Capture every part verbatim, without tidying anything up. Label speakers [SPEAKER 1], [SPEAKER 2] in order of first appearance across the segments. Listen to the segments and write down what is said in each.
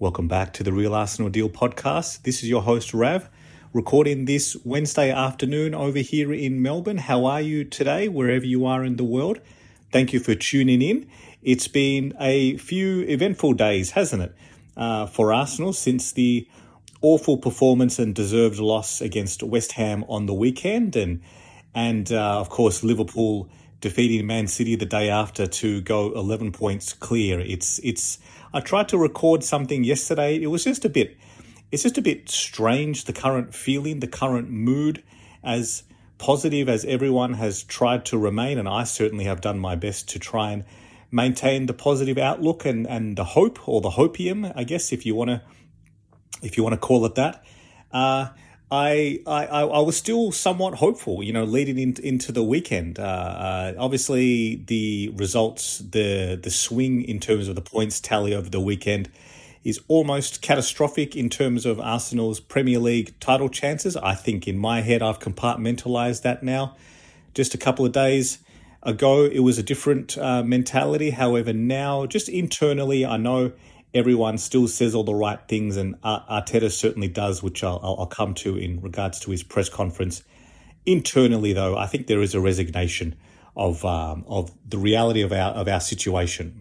[SPEAKER 1] Welcome back to the Real Arsenal Deal podcast. This is your host, Rav, recording this Wednesday afternoon over here in Melbourne. How are you today, wherever you are in the world? Thank you for tuning in. It's been a few eventful days, hasn't it, uh, for Arsenal since the awful performance and deserved loss against West Ham on the weekend. And, and uh, of course, Liverpool defeating Man City the day after to go eleven points clear. It's it's. I tried to record something yesterday. It was just a bit. It's just a bit strange. The current feeling, the current mood, as positive as everyone has tried to remain, and I certainly have done my best to try and maintain the positive outlook and and the hope, or the hopium, I guess, if you want to if you want to call it that. Uh, I, I I was still somewhat hopeful, you know, leading in, into the weekend. Uh, uh, obviously, the results, the the swing in terms of the points tally over the weekend is almost catastrophic in terms of Arsenal's Premier League title chances. I think in my head, I've compartmentalized that now. Just a couple of days ago, it was a different uh, mentality. However, now, just internally, I know everyone still says all the right things, and Arteta certainly does, which I'll, I'll come to in regards to his press conference. Internally, though, I think there is a resignation of um, of the reality of our of our situation.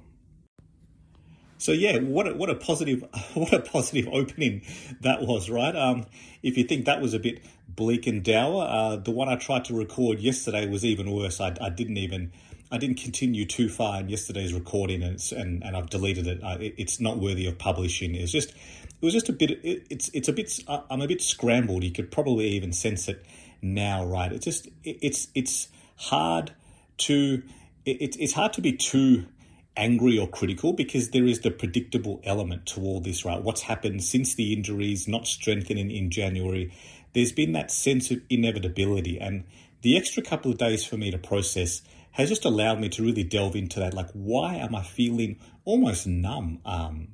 [SPEAKER 1] So yeah, what a, what a positive what a positive opening that was, right? Um, if you think that was a bit bleak and dour, uh, the one I tried to record yesterday was even worse. I, I didn't even. I didn't continue too far in yesterday's recording, and and, and I've deleted it. Uh, it. It's not worthy of publishing. It's just, it was just a bit. It, it's it's a bit. I'm a bit scrambled. You could probably even sense it now, right? It's just it, it's it's hard to it, it's hard to be too angry or critical, because there is the predictable element to all this, right? What's happened since the injuries, not strengthening in January. There's been that sense of inevitability, and the extra couple of days for me to process has just allowed me to really delve into that. Like, why am I feeling almost numb? Um,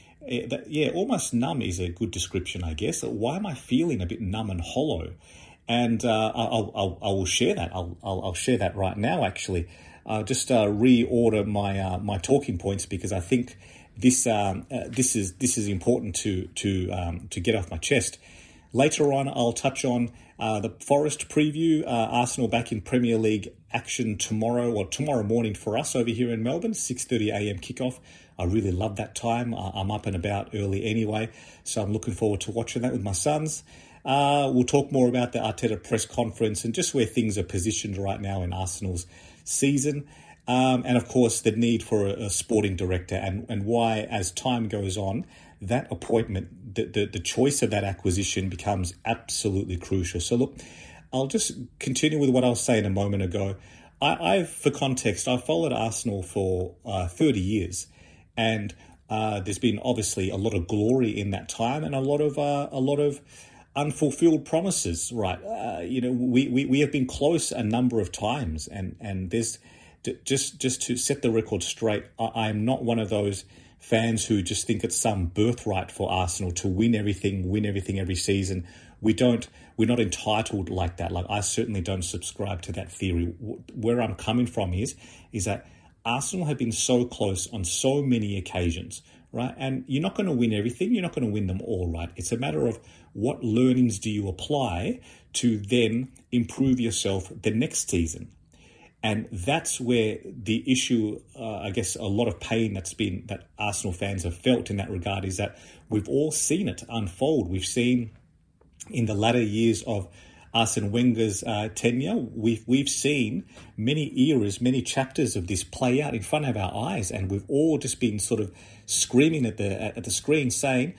[SPEAKER 1] yeah, almost numb is a good description, I guess. Why am I feeling a bit numb and hollow? And uh, I'll, I'll, I will share that. I'll, I'll, I'll share that right now, actually. I'll just uh, reorder my uh, my talking points, because I think this um, uh, this is this is important to to um, to get off my chest. Later on, I'll touch on uh, the Forest preview. Uh, Arsenal back in Premier League action tomorrow, or tomorrow morning for us over here in Melbourne, six thirty a.m. kickoff. I really love that time. Uh, I'm up and about early anyway, so I'm looking forward to watching that with my sons. Uh, we'll talk more about the Arteta press conference and just where things are positioned right now in Arsenal's season. Um, and, of course, the need for a, a sporting director, and, and why, as time goes on, that appointment, the, the, the choice of that acquisition becomes absolutely crucial. So, look, I'll just continue with what I was saying a moment ago. I, I've, for context, I've followed Arsenal for uh, thirty years, and uh, there's been obviously a lot of glory in that time, and a lot of uh, a lot of unfulfilled promises. Right? Uh, you know, we, we we have been close a number of times, and and there's just just to set the record straight, I, I'm not one of those fans who just think it's some birthright for Arsenal to win everything, win everything every season. We don't, we're not entitled like that. Like, I certainly don't subscribe to that theory. Where I'm coming from is, is that Arsenal have been so close on so many occasions, right? And you're not going to win everything. You're not going to win them all, right? It's a matter of what learnings do you apply to then improve yourself the next season. And that's where the issue, uh, I guess, a lot of pain that's been, that Arsenal fans have felt in that regard, is that we've all seen it unfold. We've seen in the latter years of Arsene Wenger's uh, tenure, we've we've seen many eras, many chapters of this play out in front of our eyes, and we've all just been sort of screaming at the at the screen, saying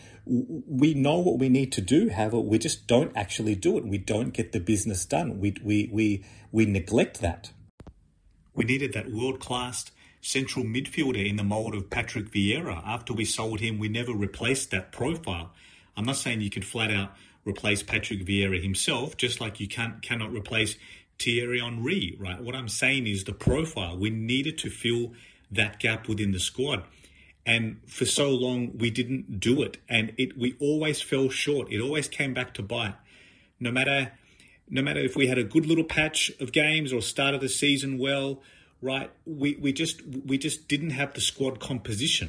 [SPEAKER 1] we know what we need to do, however, we just don't actually do it. We don't get the business done. We we we we neglect that. We needed that world-class central midfielder in the mould of Patrick Vieira. After we sold him, we never replaced that profile. I'm not saying you can flat out replace Patrick Vieira himself, just like you can't cannot replace Thierry Henry, right? What I'm saying is the profile. We needed to fill that gap within the squad. And for so long, we didn't do it. And it we always fell short. It always came back to bite. No matter... No matter if we had a good little patch of games or started the season well, right? We we just we just didn't have the squad composition.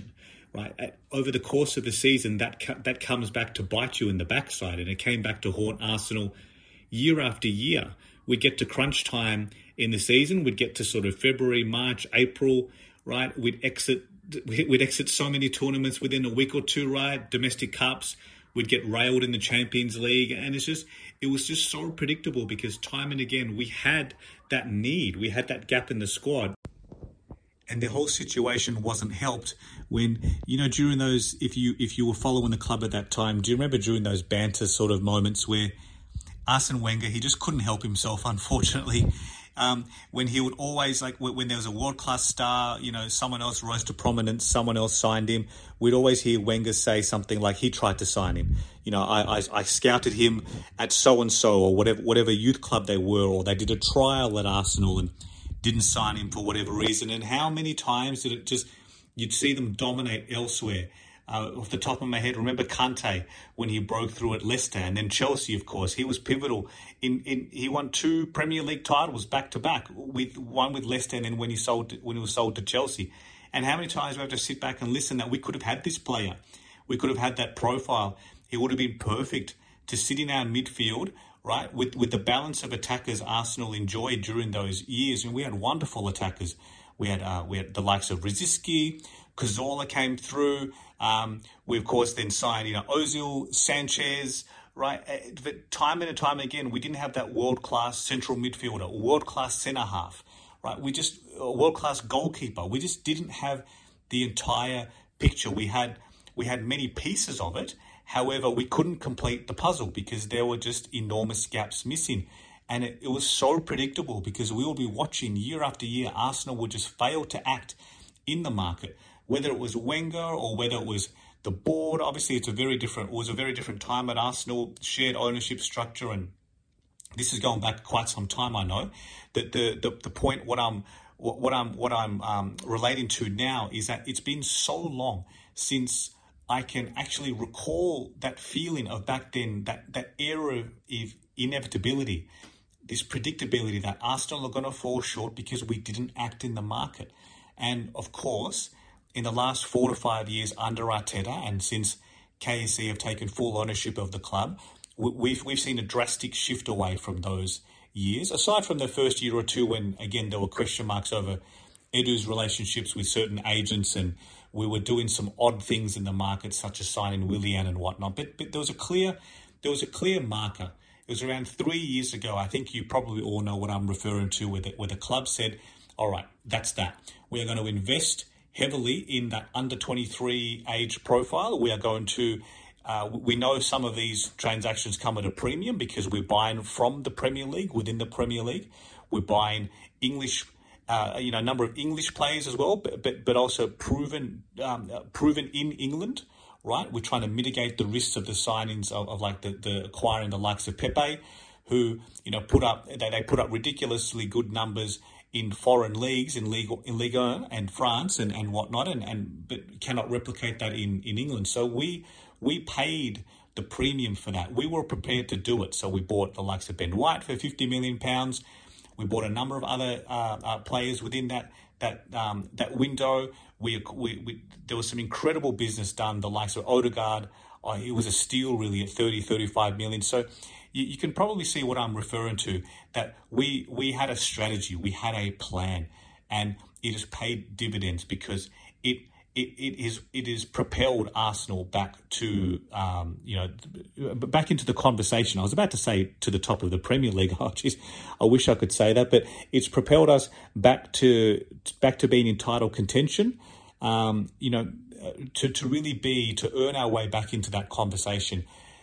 [SPEAKER 1] right? At, over the course of a season, that that comes back to bite you in the backside, and it came back to haunt Arsenal year after year. We'd get to crunch time in the season, we'd get to sort of February, March, April, right? We'd exit we'd exit so many tournaments within a week or two, right? Domestic cups, we'd get railed in the Champions League, and it's just it was just so predictable because time and again we had that need, we had that gap in the squad. And the whole situation wasn't helped when, you know, during those, if you if you were following the club at that time, do you remember during those banter sort of moments where Arsene Wenger, he just couldn't help himself, unfortunately, um, when he would always, like, when there was a world-class star, you know, someone else rose to prominence, someone else signed him, we'd always hear Wenger say something like he tried to sign him. You know, I, I, I scouted him at so-and-so or whatever, whatever youth club they were, or they did a trial at Arsenal and didn't sign him for whatever reason. And how many times did it just, you'd see them dominate elsewhere. Uh, off the top of my head, remember Kante when he broke through at Leicester, and then Chelsea, of course. He was pivotal. In, in he won two Premier League titles back to back, with one with Leicester, and then when he sold when he was sold to Chelsea. And how many times we have to sit back and listen that we could have had this player, we could have had that profile. He would have been perfect to sit in our midfield, right, with with the balance of attackers Arsenal enjoyed during those years. And we had wonderful attackers. We had uh, we had the likes of Rosicky, Cazorla came through. Um, we, of course, then signed, you know, Ozil, Sanchez, right? But time and time again, we didn't have that world-class central midfielder, world-class centre-half, right? We just, a world-class goalkeeper. We just didn't have the entire picture. We had we had many pieces of it. However, we couldn't complete the puzzle because there were just enormous gaps missing. And it, it was so predictable because we would be watching year after year, Arsenal would just fail to act in the market. Whether it was Wenger or whether it was the board, obviously it's a very different, it was a very different time at Arsenal, shared ownership structure, and this is going back quite some time, I know. That the, the the point what I'm what, what I'm what I'm um, relating to now is that it's been so long since I can actually recall that feeling of back then, that that era of inevitability, this predictability that Arsenal are going to fall short because we didn't act in the market. And of course, in the last four to five years under Arteta, and since K S C have taken full ownership of the club, we've we've seen a drastic shift away from those years. Aside from the first year or two when, again, there were question marks over Edu's relationships with certain agents, and we were doing some odd things in the market, such as signing Willian and whatnot. But but there was a clear there was a clear marker. It was around three years ago. I think you probably all know what I'm referring to, where the, where the club said, all right, that's that. We are going to invest heavily in that under twenty-three age profile. We are going to, uh, we know some of these transactions come at a premium because we're buying from the Premier League, within the Premier League. We're buying English, uh, you know, a number of English players as well, but but, but also proven um, proven in England, right? We're trying to mitigate the risks of the signings of, of like the, the acquiring the likes of Pepe, who, you know, put up, they, they put up ridiculously good numbers in foreign leagues, in Ligue, in Ligue one and France and, and whatnot, and, and but cannot replicate that in, in England. So we we paid the premium for that. We were prepared to do it. So we bought the likes of Ben White for fifty million pounds. We bought a number of other uh, uh, players within that that um, that window. We, we we there was some incredible business done. The likes of Odegaard, oh, it was a steal really at thirty, thirty-five million. So you, you can probably see what I'm referring to, that we we had a strategy, we had a plan, and it has paid dividends because it it it is it is propelled Arsenal back to um you know back into the conversation. I was about to say to the top of the Premier League. Oh, geez, I wish I could say that, but it's propelled us back to back to being in title contention. Um, you know, to to really be to earn our way back into that conversation.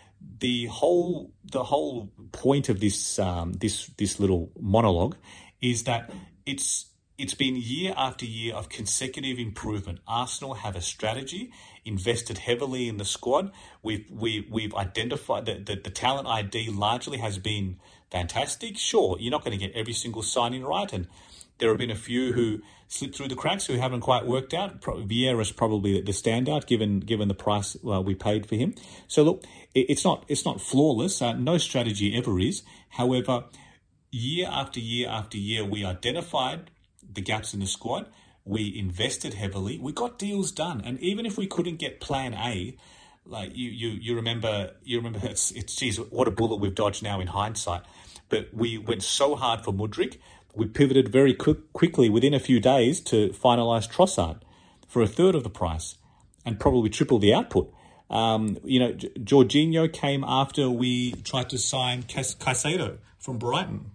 [SPEAKER 1] The whole the whole point of this um, this this little monologue is that it's it's been year after year of consecutive improvement. Arsenal have a strategy, invested heavily in the squad. We've we we've identified that the, the talent I D largely has been fantastic. Sure, you're not going to get every single signing right, and there have been a few who slipped through the cracks who haven't quite worked out. Vieira's probably the standout, given given the price uh, we paid for him. So look, it, it's not it's not flawless. Uh, no strategy ever is. However, year after year after year, we identified the gaps in the squad. we invested heavily, we got deals done. And even if we couldn't get plan A, like you you you remember, you remember it's, it's geez, what a bullet we've dodged now in hindsight. But we went so hard for Mudryk, we pivoted very quick, quickly within a few days to finalise Trossard for a third of the price and probably triple the output. Um, you know, Jorginho came after we tried to sign Caicedo from Brighton.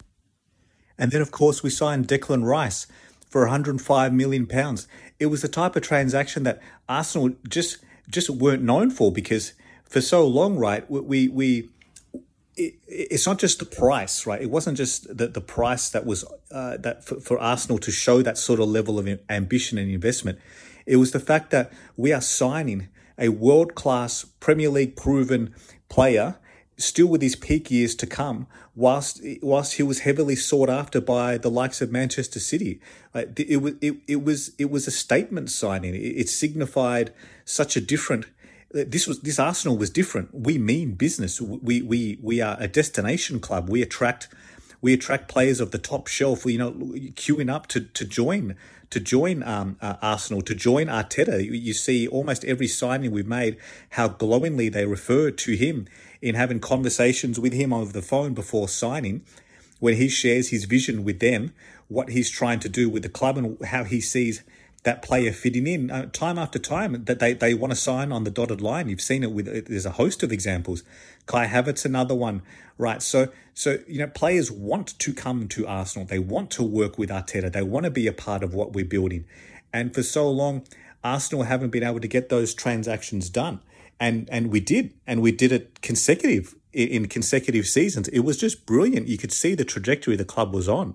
[SPEAKER 1] And then, of course, we signed Declan Rice for one hundred five million pounds. It was the type of transaction that Arsenal just just weren't known for, because for so long, right, we we it, it's not just the price, right? It wasn't just the, the price that was uh, that for, for Arsenal to show that sort of level of ambition and investment. It was the fact that we are signing a world-class Premier League proven player, still with his peak years to come, whilst whilst he was heavily sought after by the likes of Manchester City. It, it was it, it was it was a statement signing. It, it signified such a different. This was this Arsenal was different. We mean business. We we we are a destination club. We attract we attract players of the top shelf. We, you know, queuing up to to join. to join um, uh, Arsenal, to join Arteta. You, you see almost every signing we've made, how glowingly they refer to him in having conversations with him over the phone before signing, when he shares his vision with them, what he's trying to do with the club and how he sees that player fitting in. Uh, time after time that they, they want to sign on the dotted line. You've seen it with, there's a host of examples. Kai Havertz, another one, right? So, so you know, players want to come to Arsenal. They want to work with Arteta. They want to be a part of what we're building. And for so long, Arsenal haven't been able to get those transactions done. And and we did. And we did it consecutive in consecutive seasons. It was just brilliant. You could see the trajectory the club was on.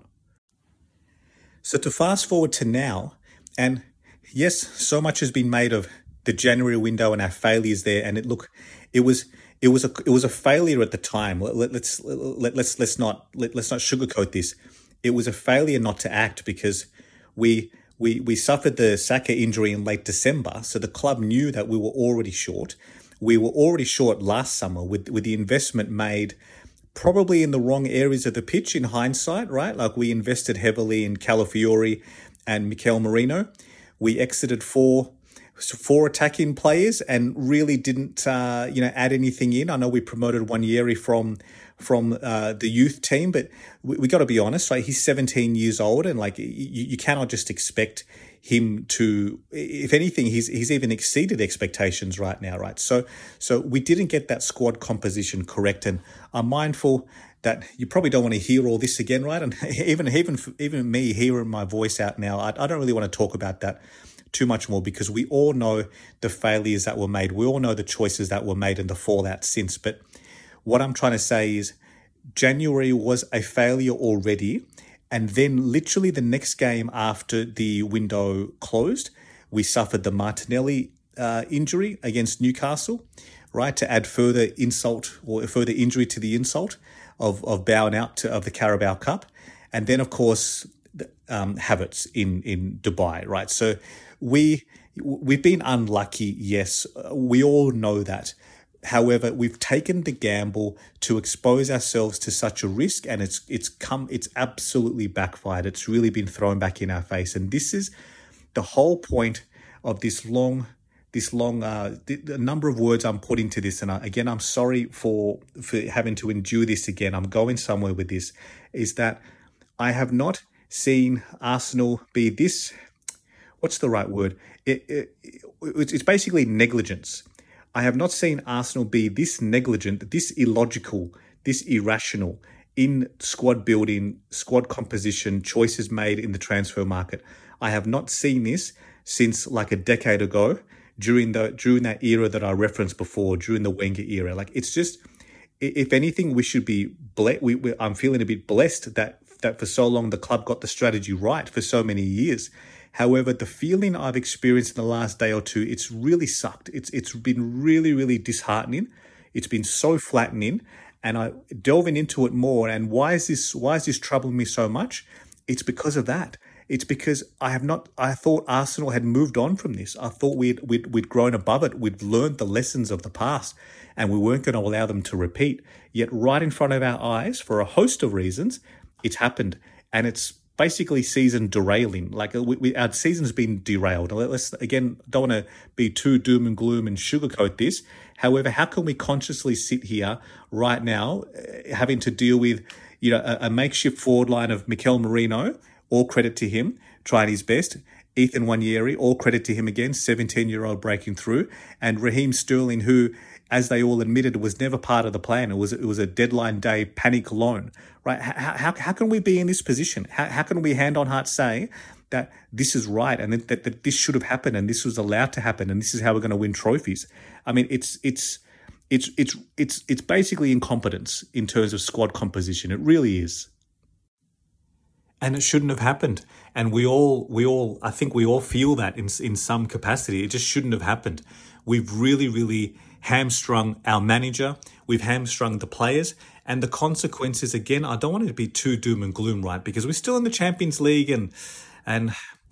[SPEAKER 1] So to fast forward to now, and yes, so much has been made of the January window and our failures there. And it look, it was it was a it was a failure at the time. Let, let, let's let, let's let's not let, let's not sugarcoat this. It was a failure not to act, because we we we suffered the Saka injury in late December. So the club knew that we were already short. We were already short last summer with with the investment made probably in the wrong areas of the pitch in hindsight, right? Like we invested heavily in Calafiori and Mikel Merino. We exited four, four attacking players and really didn't, uh, you know, add anything in. I know we promoted Wanyeri from from uh, the youth team, but we, we got to be honest, right? He's seventeen years old, and like you, you cannot just expect him to. If anything, he's he's even exceeded expectations right now, right? So so we didn't get that squad composition correct, and I'm mindful that you probably don't want to hear all this again, right? And even even even me hearing my voice out now, I, I don't really want to talk about that too much more, because we all know the failures that were made. We all know the choices that were made and the fallout since. But what I'm trying to say is January was a failure already. And then literally the next game after the window closed, we suffered the Martinelli uh, injury against Newcastle, right? To add further insult or further injury to the insult of, of bowing out to, of the Carabao Cup. And then, of course, um, Havertz in, in Dubai, right? So we, we've been unlucky, yes. We all know that. However, we've taken the gamble to expose ourselves to such a risk, and it's it's come it's absolutely backfired. It's really been thrown back in our face, and this is the whole point of this long this long uh, the, the number of words I'm putting to this. And I, again, I'm sorry for for having to endure this again. I'm going somewhere with this. Is that I have not seen Arsenal be this. What's the right word? It, it, it it's basically negligence. I have not seen Arsenal be this negligent, this illogical, this irrational in squad building, squad composition, choices made in the transfer market. I have not seen this since like a decade ago, during the during that era that I referenced before, during the Wenger era. Like it's just, if anything, we should be ble- we, we I'm feeling a bit blessed that that for so long the club got the strategy right for so many years. However, the feeling I've experienced in the last day or two, it's really sucked. It's it's been really, really disheartening. It's been so flattening, and I delving into it more. And why is this? Why is this troubling me so much? It's because of that. It's because I have not. I thought Arsenal had moved on from this. I thought we'd we'd, we'd grown above it. We'd learned the lessons of the past, and we weren't going to allow them to repeat. Yet, right in front of our eyes, for a host of reasons, it's happened, and it's basically season derailing. Like we, we, our season's been derailed. Let's again, don't want to be too doom and gloom and sugarcoat this. However, how can we consciously sit here right now, uh, having to deal with, you know, a, a makeshift forward line of Mikel Merino, all credit to him, tried his best. Ethan Nwaneri, all credit to him again, seventeen-year-old breaking through, and Raheem Sterling, who, as they all admitted, was never part of the plan. It was it was a deadline day panic loan, right? How how, how can we be in this position? How how can we hand on heart say that this is right and that, that, that this should have happened and this was allowed to happen and this is how we're going to win trophies? I mean, it's it's it's it's it's it's basically incompetence in terms of squad composition. It really is. And it shouldn't have happened. And we all, we all, I think we all feel that in in some capacity. It just shouldn't have happened. We've really, really hamstrung our manager. We've hamstrung the players. And the consequences, again, I don't want it to be too doom and gloom, right? Because we're still in the Champions League and, and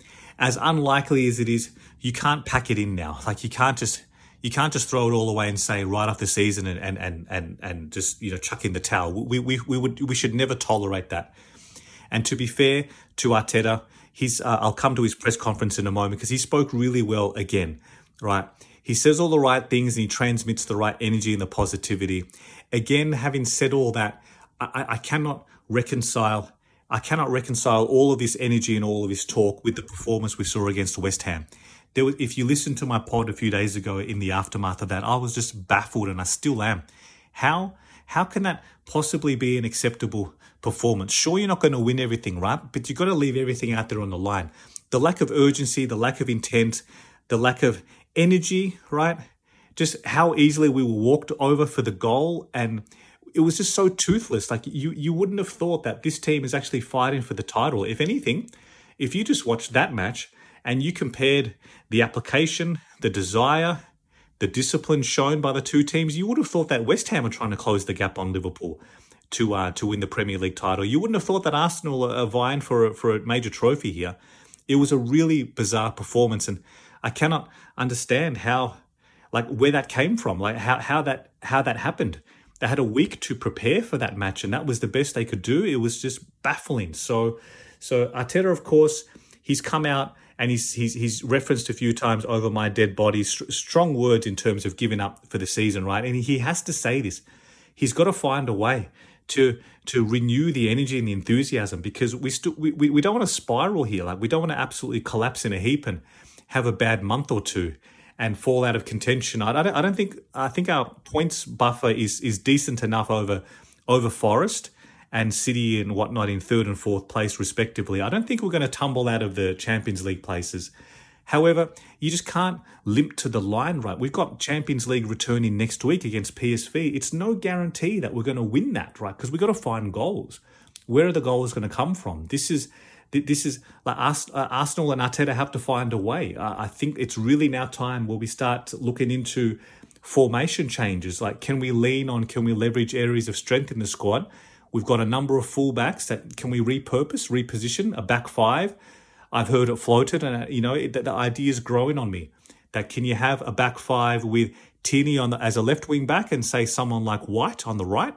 [SPEAKER 1] as unlikely as it is, you can't pack it in now. Like you can't just, you can't just throw it all away and say right off the season and, and, and, and, and just, you know, chuck in the towel. We, we, we would, we should never tolerate that. And to be fair to Arteta, he's, uh, I'll come to his press conference in a moment because he spoke really well again, right? He says all the right things and he transmits the right energy and the positivity. Again, having said all that, I, I cannot reconcile, I cannot reconcile all of this energy and all of this talk with the performance we saw against West Ham. There was, if you listened to my pod a few days ago in the aftermath of that, I was just baffled and I still am. How, how can that possibly be an acceptable performance? Sure, you're not going to win everything, right? But you've got to leave everything out there on the line. The lack of urgency, the lack of intent, the lack of energy, right? Just how easily we were walked over for the goal. And it was just so toothless. Like you, you wouldn't have thought that this team is actually fighting for the title. If anything, if you just watched that match and you compared the application, the desire, the discipline shown by the two teams, you would have thought that West Ham are trying to close the gap on Liverpool to uh, to win the Premier League title. You wouldn't have thought that Arsenal are vying for a, for a major trophy here. It was a really bizarre performance, and I cannot understand how, like, where that came from, like how how that how that happened. They had a week to prepare for that match, and that was the best they could do. It was just baffling. So, so Arteta, of course, he's come out and he's he's he's referenced a few times over my dead body, st- strong words in terms of giving up for the season, right? And he has to say this. He's got to find a way to to renew the energy and the enthusiasm because we still we, we, we don't want to spiral here. Like we don't want to absolutely collapse in a heap and have a bad month or two and fall out of contention. I, I don't I don't think I think our points buffer is is decent enough over over Forest and City and whatnot in third and fourth place respectively. I don't think we're going to tumble out of the Champions League places. However, you just can't limp to the line, right? We've got Champions League returning next week against P S V. It's no guarantee that we're going to win that, right? Because we've got to find goals. Where are the goals going to come from? This is this is like Arsenal and Arteta have to find a way. I think it's really now time where we start looking into formation changes. Like, can we lean on, can we leverage areas of strength in the squad? We've got a number of fullbacks that can we repurpose, reposition, a back five. I've heard it floated, and you know it, the idea is growing on me. That can you have a back five with Tierney on the, as a left wing back, and say someone like White on the right?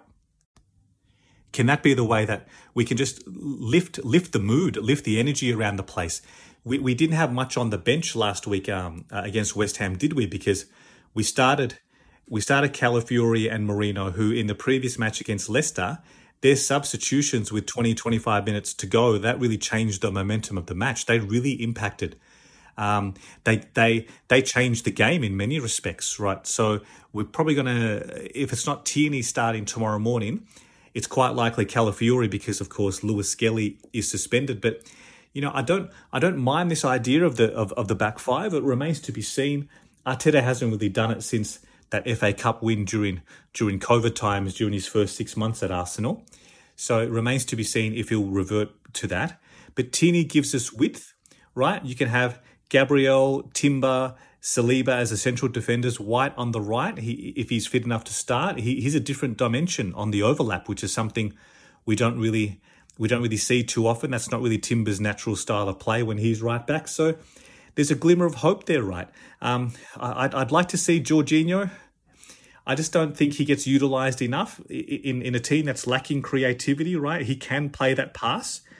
[SPEAKER 1] Can that be the way that we can just lift lift the mood, lift the energy around the place? We we didn't have much on the bench last week um, uh, against West Ham, did we? Because we started we started Calafiori and Merino, who in the previous match against Leicester, their substitutions with twenty, twenty-five minutes to go, that really changed the momentum of the match. They really impacted. Um, they they they changed the game in many respects, right? So we're probably going to, if it's not Tierney starting tomorrow morning, it's quite likely Calafiori because, of course, Lewis Skelly is suspended. But, you know, I don't I don't mind this idea of the of, of the back five. It remains to be seen. Arteta hasn't really done it since that F A Cup win during during COVID times, during his first six months at Arsenal. So it remains to be seen if he'll revert to that. But Tierney gives us width, right? You can have Gabriel, Timber, Saliba as the central defenders, White on the right. He, if he's fit enough to start, he, he's a different dimension on the overlap, which is something we don't really we don't really see too often. That's not really Timber's natural style of play when he's right back. So there's a glimmer of hope there, right? Um, I'd, I'd like to see Jorginho. I just don't think he gets utilised enough in, in a team that's lacking creativity, right? He can play that pass.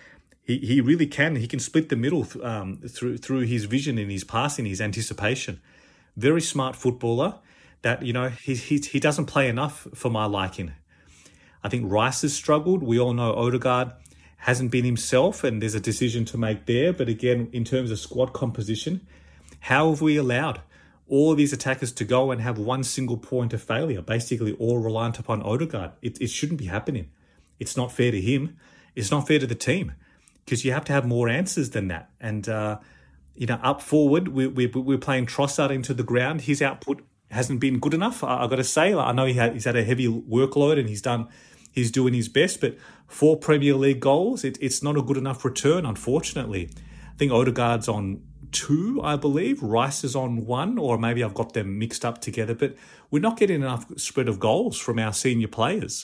[SPEAKER 1] he he really can. He can split the middle um, through through his vision and his passing, his anticipation. Very smart footballer. That you know he he he doesn't play enough for my liking. I think Rice has struggled. We all know Odegaard hasn't been himself, and there's a decision to make there. But again, in terms of squad composition, how have we allowed all of these attackers to go and have one single point of failure, basically all reliant upon Odegaard? It, it shouldn't be happening. It's not fair to him. It's not fair to the team, because you have to have more answers than that. And, uh, you know, up forward, we, we, we're playing Trossard into the ground. His output hasn't been good enough, I, I've got to say. I know he had, he's had a heavy workload and he's done, he's doing his best, but four Premier League goals, it, it's not a good enough return, unfortunately. I think Odegaard's on two, I believe. Rice is on one, or maybe I've got them mixed up together, but we're not getting enough spread of goals from our senior players.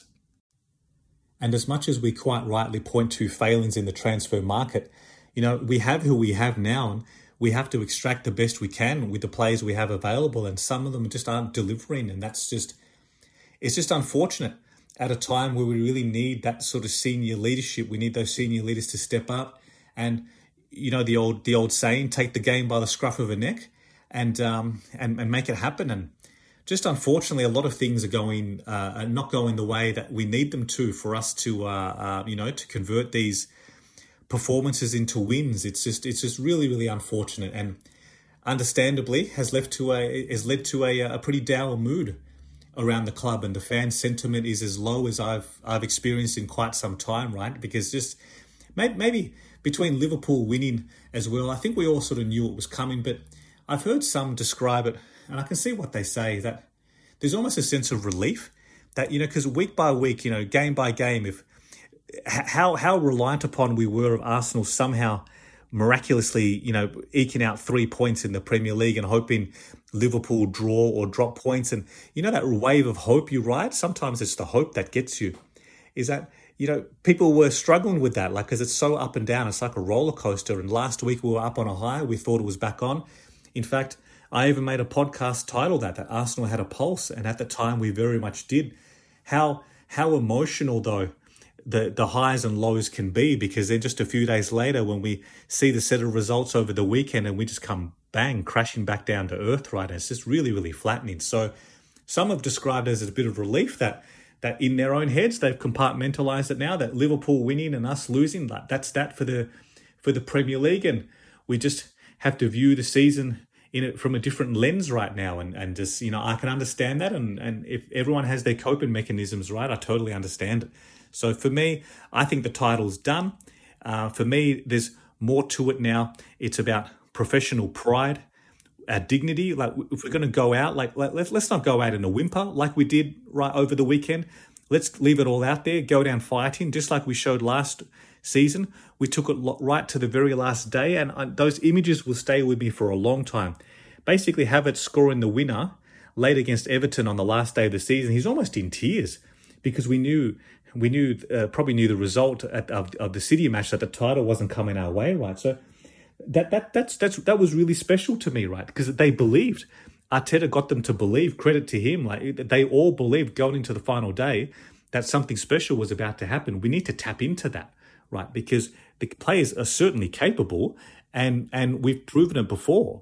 [SPEAKER 1] And as much as we quite rightly point to failings in the transfer market, you know, we have who we have now, and we have to extract the best we can with the players we have available, and some of them just aren't delivering, and that's just, it's just unfortunate at a time where we really need that sort of senior leadership. We need those senior leaders to step up and, you know, the old the old saying, take the game by the scruff of a neck and um and, and make it happen. And just unfortunately, a lot of things are going uh, are not going the way that we need them to for us to uh, uh you know to convert these performances into wins. It's just it's just really really unfortunate, and understandably has left to a has led to a a pretty dour mood around the club, and the fan sentiment is as low as I've I've experienced in quite some time, right? Because just maybe, maybe between Liverpool winning as well, I think we all sort of knew it was coming, but I've heard some describe it, and I can see what they say, that there's almost a sense of relief that, you know, because week by week, you know, game by game, if how how reliant upon we were of Arsenal somehow miraculously, you know, eking out three points in the Premier League and hoping Liverpool draw or drop points. And, you know, that wave of hope you ride, sometimes it's the hope that gets you, is that, you know, people were struggling with that, like, because it's so up and down. It's like a roller coaster. And last week we were up on a high. We thought it was back on. In fact, I even made a podcast titled that, that Arsenal had a pulse. And at the time we very much did. How, how emotional, though, the the highs and lows can be, because then just a few days later when we see the set of results over the weekend and we just come bang crashing back down to earth, right? And it's just really really flattening. So some have described it as a bit of relief that that in their own heads they've compartmentalized it now, that Liverpool winning and us losing, like that's that for the for the Premier League, and we just have to view the season in it from a different lens right now. And and just, you know, I can understand that, and and if everyone has their coping mechanisms, right, I totally understand it. So for me, I think the title's done. Uh, for me, there's more to it now. It's about professional pride, our dignity. Like, if we're going to go out, like let, let's not go out in a whimper like we did right over the weekend. Let's leave it all out there, go down fighting, just like we showed last season. We took it right to the very last day, and those images will stay with me for a long time. Basically, Havertz scoring the winner late against Everton on the last day of the season. He's almost in tears, because we knew... We knew, uh, probably knew the result at, of, of the City match, that the title wasn't coming our way, right? So that that that's that's that was really special to me, right? Because they believed. Arteta got them to believe. Credit to him. Like, they all believed going into the final day that something special was about to happen. We need to tap into that, right? Because the players are certainly capable, and and we've proven it before.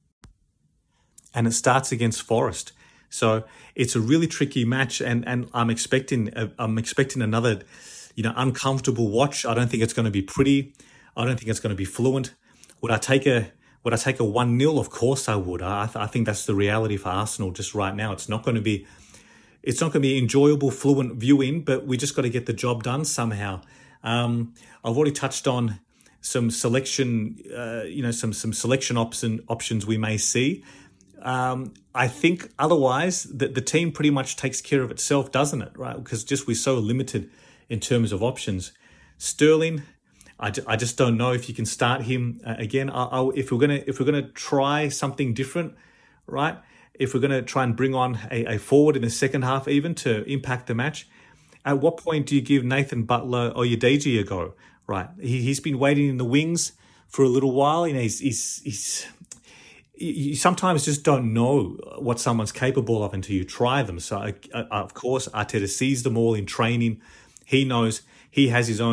[SPEAKER 1] And it starts against Forest. So it's a really tricky match, and, and I'm expecting I'm expecting another, you know, uncomfortable watch. I don't think it's going to be pretty. I don't think it's going to be fluent. Would I take a Would I take a one nil? Of course I would. I th- I think that's the reality for Arsenal just right now. It's not going to be it's not going to be enjoyable, fluent viewing, but we just got to get the job done somehow. Um, I've already touched on some selection, uh, you know, some some selection option options we may see. Um, I think otherwise the, the team pretty much takes care of itself, doesn't it? Right? Because just we're so limited in terms of options. Sterling, I, ju- I just don't know if you can start him uh, again. I, I, if we're gonna if we're gonna try something different, right? If we're gonna try and bring on a, a forward in the second half, even to impact the match, at what point do you give Nathan Butler Oyedeji a go? Right? He he's been waiting in the wings for a little while. You know, he's he's he's. You sometimes just don't know what someone's capable of until you try them. So, uh, of course, Arteta sees them all in training. He knows he has his own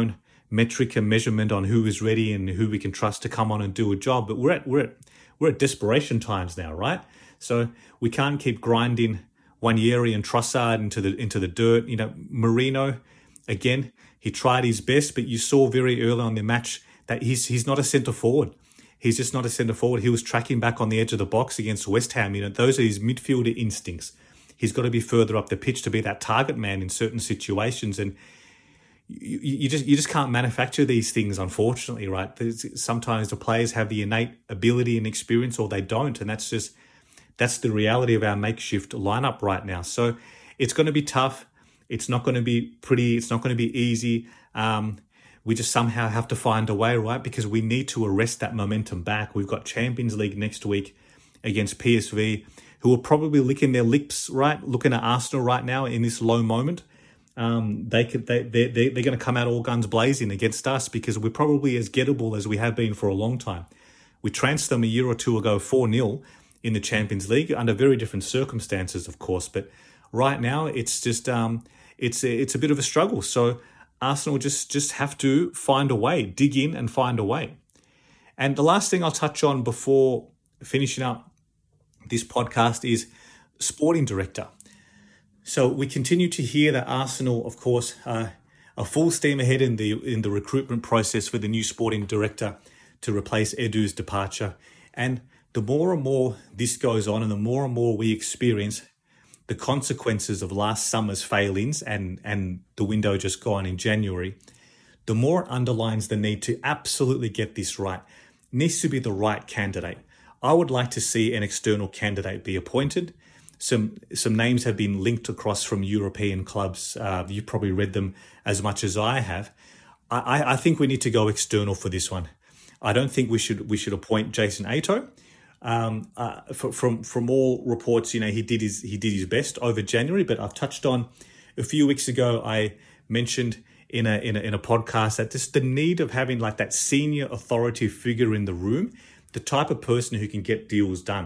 [SPEAKER 1] metric and measurement on who is ready and who we can trust to come on and do a job. But we're at we're at we're at desperation times now, right? So we can't keep grinding Nwaneri and Trossard into the into the dirt. You know, Merino, again, he tried his best, but you saw very early on in the match that he's he's not a centre forward. He's just not a centre forward. He was tracking back on the edge of the box against West Ham. You know, those are his midfielder instincts. He's got to be further up the pitch to be that target man in certain situations. And you, you just you just can't manufacture these things, unfortunately, right? There's, sometimes the players have the innate ability and experience, or they don't, and that's just that's the reality of our makeshift lineup right now. So it's going to be tough. It's not going to be pretty. It's not going to be easy. Um, we just somehow have to find a way, right? Because we need to arrest that momentum back. We've got Champions League next week against P S V, who are probably licking their lips, right? Looking at Arsenal right now in this low moment. Um, they could, they, they, they, they're going to come out all guns blazing against us because we're probably as gettable as we have been for a long time. We trounced them a year or two ago four nil in the Champions League under very different circumstances, of course. But right now, it's just um, it's a, it's a bit of a struggle. So Arsenal just just have to find a way, dig in and find a way. And the last thing I'll touch on before finishing up this podcast is sporting director. So we continue to hear that Arsenal, of course, uh, are full steam ahead in the in the recruitment process for the new sporting director to replace Edu's departure. And the more and more this goes on, and the more and more we experience the consequences of last summer's failings and, and the window just gone in January, the more it underlines the need to absolutely get this right. It needs to be the right candidate. I would like to see an external candidate be appointed. Some some names have been linked across from European clubs. Uh, you probably read them as much as I have. I, I think we need to go external for this one. I don't think we should we should appoint Jason Ato. Um, uh, for, from from all reports, you know, he did his he did his best over January. But I've touched on a few weeks ago. I mentioned in a in a in a podcast that just the need of having like that senior authority figure in the room, the type of person who can get deals done.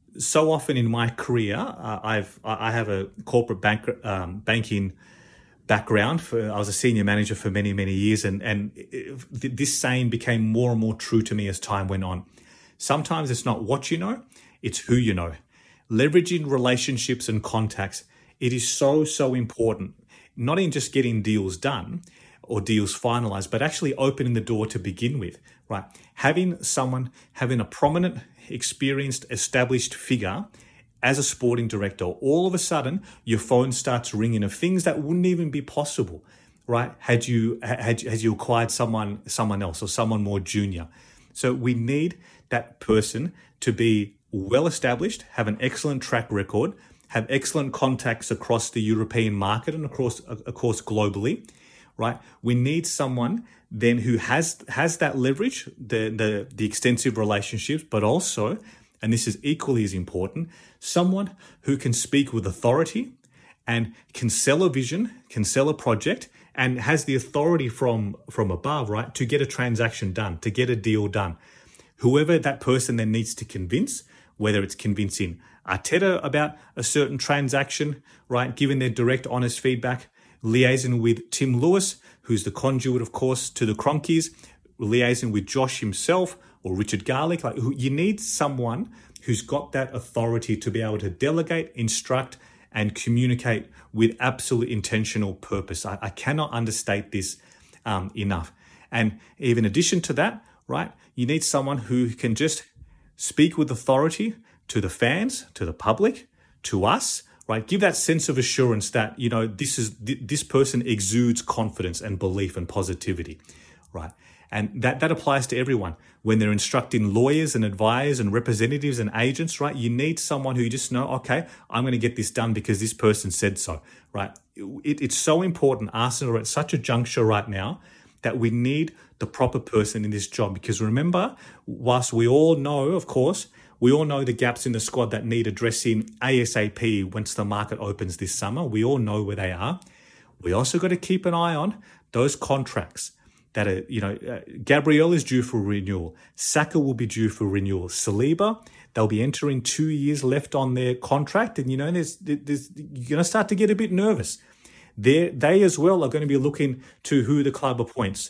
[SPEAKER 1] So often in my career, uh, I've I have a corporate bank um, banking background. For I was a senior manager for many many years, and and it, this saying became more and more true to me as time went on. Sometimes it's not what you know, it's who you know. Leveraging relationships and contacts, it is so so important. Not in just getting deals done or deals finalized, but actually opening the door to begin with. Right, having someone having a prominent, experienced, established figure as a sporting director, all of a sudden your phone starts ringing of things that wouldn't even be possible, right? Had you had had you acquired someone someone else or someone more junior. So we need that person to be well established, have an excellent track record, have excellent contacts across the European market and across of course globally, right? We need someone then who has has that leverage, the, the the extensive relationships, but also, and this is equally as important, someone who can speak with authority and can sell a vision, can sell a project, and has the authority from from above, right, to get a transaction done, to get a deal done. Whoever that person then needs to convince, whether it's convincing Arteta about a certain transaction, right, giving their direct, honest feedback, liaising with Tim Lewis, who's the conduit, of course, to the Cronkies, liaising with Josh himself or Richard Garlick. Like, who, you need someone who's got that authority to be able to delegate, instruct, and communicate with absolute intentional purpose. I, I cannot understate this um, enough. And even in addition to that, right, you need someone who can just speak with authority to the fans, to the public, to us, right? Give that sense of assurance that, you know, this is this person exudes confidence and belief and positivity, right? And that, that applies to everyone. When they're instructing lawyers and advisors and representatives and agents, right? You need someone who you just know, okay, I'm going to get this done because this person said so, right? It, it's so important. Arsenal are at such a juncture right now that we need the proper person in this job. Because remember, whilst we all know, of course, we all know the gaps in the squad that need addressing ASAP once the market opens this summer. We all know where they are. We also got to keep an eye on those contracts that are, you know, uh, Gabriel is due for renewal. Saka will be due for renewal. Saliba, they'll be entering two years left on their contract. And, you know, there's, there's, you're going to start to get a bit nervous. They're, they as well are going to be looking to who the club appoints.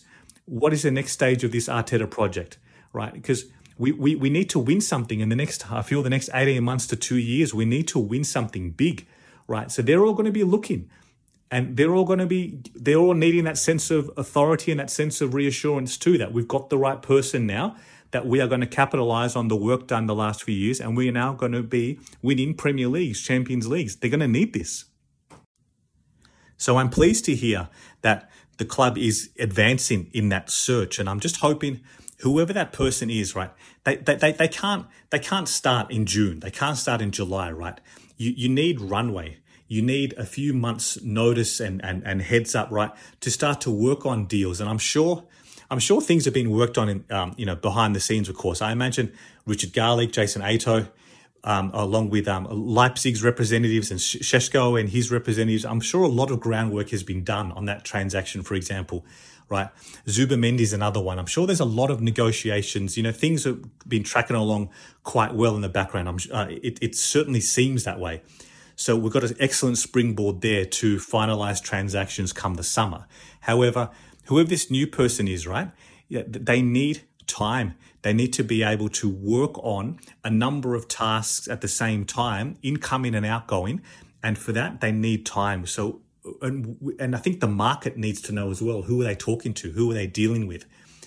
[SPEAKER 1] what is the next stage of this Arteta project, right? Because we, we, we need to win something in the next, I feel the next eighteen months to two years, we need to win something big, right? So they're all going to be looking, and they're all going to be, they're all needing that sense of authority and that sense of reassurance too, that we've got the right person now, that we are going to capitalize on the work done the last few years, and we are now going to be winning Premier Leagues, Champions Leagues. They're going to need this. So I'm pleased to hear that the club is advancing in that search, and I'm just hoping whoever that person is, right, they they they, they can't they can't start in June, they can't start in July, right? You you need runway. You need a few months notice and, and, and heads up, right, to start to work on deals. And I'm sure I'm sure things are being worked on in um, you know, behind the scenes, of course. I imagine Richard Garlick, Jason Ato, um, along with um, Leipzig's representatives and Šeško and his representatives, I'm sure a lot of groundwork has been done on that transaction, for example, right? Zubimendi is another one. I'm sure there's a lot of negotiations. You know, things have been tracking along quite well in the background. I'm, uh, it, it certainly seems that way. So we've got an excellent springboard there to finalize transactions come the summer. However, whoever this new person is, right, yeah, they need time. They need to be able to work on a number of tasks at the same time, incoming and outgoing. And for that, they need time. So, and, and I think the market needs to know as well, who are they talking to? Who are they dealing with?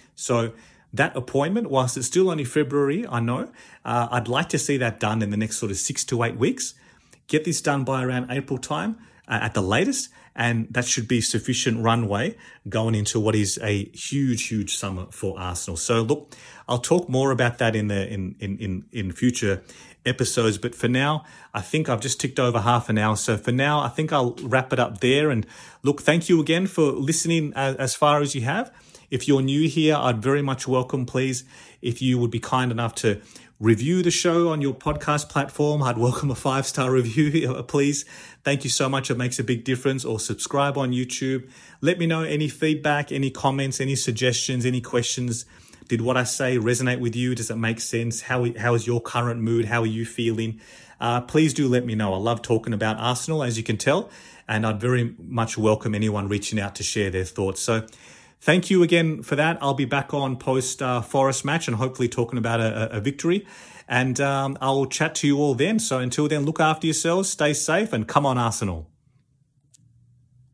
[SPEAKER 1] So that appointment, whilst it's still only February, I know, uh, I'd like to see that done in the next sort of six to eight weeks. Get this done by around April time uh, at the latest, and that should be sufficient runway going into what is a huge, huge summer for Arsenal. So look, I'll talk more about that in the in in in, in future episodes, but for now, I think I've just ticked over half an hour. So for now, I think I'll wrap it up there. And look, thank you again for listening as, as far as you have. If you're new here, I'd very much welcome, please, if you would be kind enough to review the show on your podcast platform. I'd welcome a five-star review, please. Thank you so much. It makes a big difference. Or subscribe on YouTube. Let me know any feedback, any comments, any suggestions, any questions. Did what I say resonate with you? Does it make sense? How, how is your current mood? How are you feeling? Uh, please do let me know. I love talking about Arsenal, as you can tell, and I'd very much welcome anyone reaching out to share their thoughts. So thank you again for that. I'll be back on post uh, Forest match and hopefully talking about a, a victory. And um, I'll chat to you all then. So until then, look after yourselves, stay safe, and come on, Arsenal.